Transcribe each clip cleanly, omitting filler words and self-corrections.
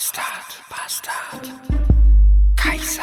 Bastard. Kaiser.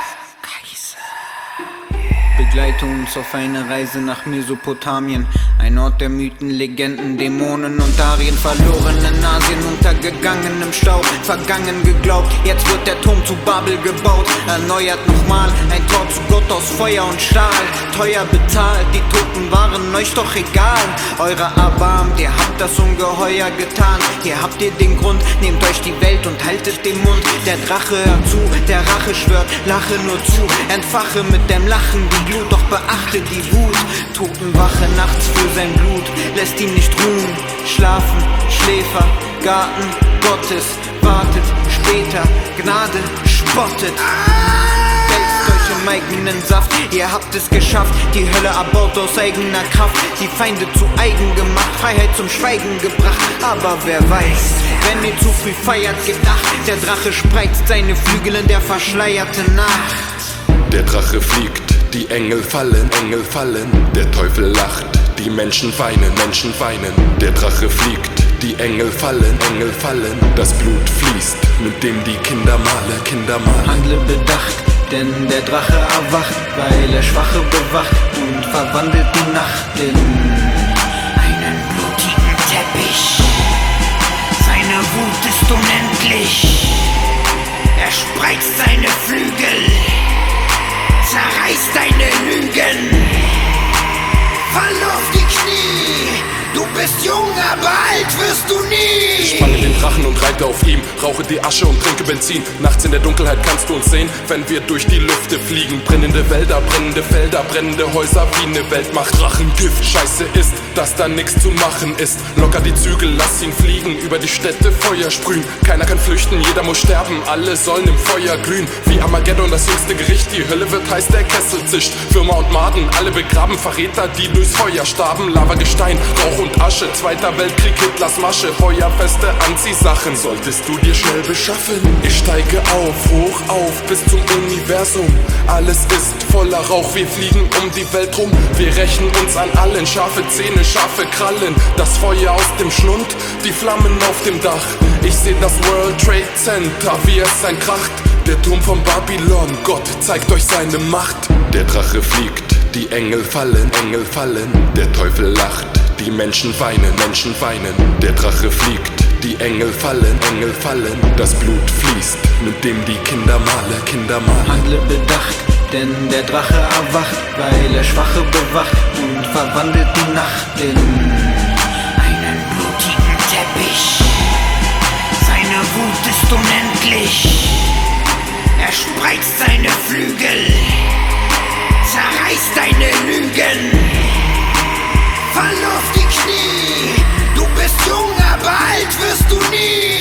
Begleite uns auf eine Reise nach Mesopotamien, ein Ort der Mythen, Legenden, Dämonen und Arien, verloren in Asien, untergegangen im Staub, vergangen geglaubt, jetzt wird der Turm zu Babel gebaut, erneuert nochmal, ein Tor zu Gott aus Feuer und Stahl, teuer bezahlt, die Toten waren euch doch egal, eure erbarmt, ihr habt das Ungeheuer getan, hier habt ihr den Grund, nehmt euch die Welt und haltet den Mund, der Drache hört zu, der Rache schwört, lache nur zu, entfache mit dem Lachen die Glut, doch beachte die Wut. Totenwache nachts für sein Blut, lässt ihn nicht ruhen. Schlafen, Schläfer, Garten Gottes, wartet später, Gnade spottet. Wälzt euch im eigenen Saft, ihr habt es geschafft. Die Hölle erbaut aus eigener Kraft, die Feinde zu eigen gemacht, Freiheit zum Schweigen gebracht. Aber wer weiß, wenn ihr zu früh feiert, gedacht, der Drache spreizt seine Flügel in der verschleierten Nacht. Der Drache fliegt, die Engel fallen, der Teufel lacht, die Menschen weinen, der Drache fliegt, die Engel fallen, das Blut fließt, mit dem die Kinder malen. Handle bedacht, denn der Drache erwacht, weil er Schwache bewacht und verwandelt die Nacht in einen blutigen Teppich. Seine Wut ist unendlich, er spreizt seine Flügel, zerreißt deine Lügen. Fall auf die Knie, du bist jung, aber alt wirst du nie. Spanne den Drachen und reite auf ihm, rauche die Asche und trinke Benzin. Nachts in der Dunkelheit kannst du uns sehen, wenn wir durch die Lüfte fliegen. Brennende Wälder, brennende Felder, brennende Häuser wie eine Weltmacht. Drachengift, Scheiße ist, dass da nichts zu machen ist. Locker die Zügel, lass ihn fliegen, über die Städte Feuer sprühen. Keiner kann flüchten, jeder muss sterben, alle sollen im Feuer glühen. Wie Armageddon das jüngste Gericht, die Hölle wird heiß, der Kessel zischt. Würmer und Maden, alle begraben, Verräter, die durchs Feuer starben. Lava, Gestein, Rauch und Asche, Zweiter Weltkrieg, Hitlers Masche. Feuerfeste Anziehsachen solltest du dir schnell beschaffen. Ich steige auf, hoch auf, bis zum Universum. Alles ist voller Rauch, wir fliegen um die Welt rum. Wir rächen uns an allen, scharfe Zähne, scharfe Krallen. Das Feuer aus dem Schlund, die Flammen auf dem Dach. Ich seh das World Trade Center, wie es sein kracht. Der Turm von Babylon, Gott zeigt euch seine Macht. Der Drache fliegt, die Engel fallen, der Teufel lacht, die Menschen weinen, der Drache fliegt, die Engel fallen, das Blut fließt, mit dem die Kinder malen. Handle bedacht, denn der Drache erwacht, weil er Schwache bewacht und verwandelt die Nacht in einen blutigen Teppich. Seine Wut ist unendlich, er spreizt seine Flügel, zerreißt deine Lügen. Fall auf die Knie, du bist jung, aber alt wirst du nie.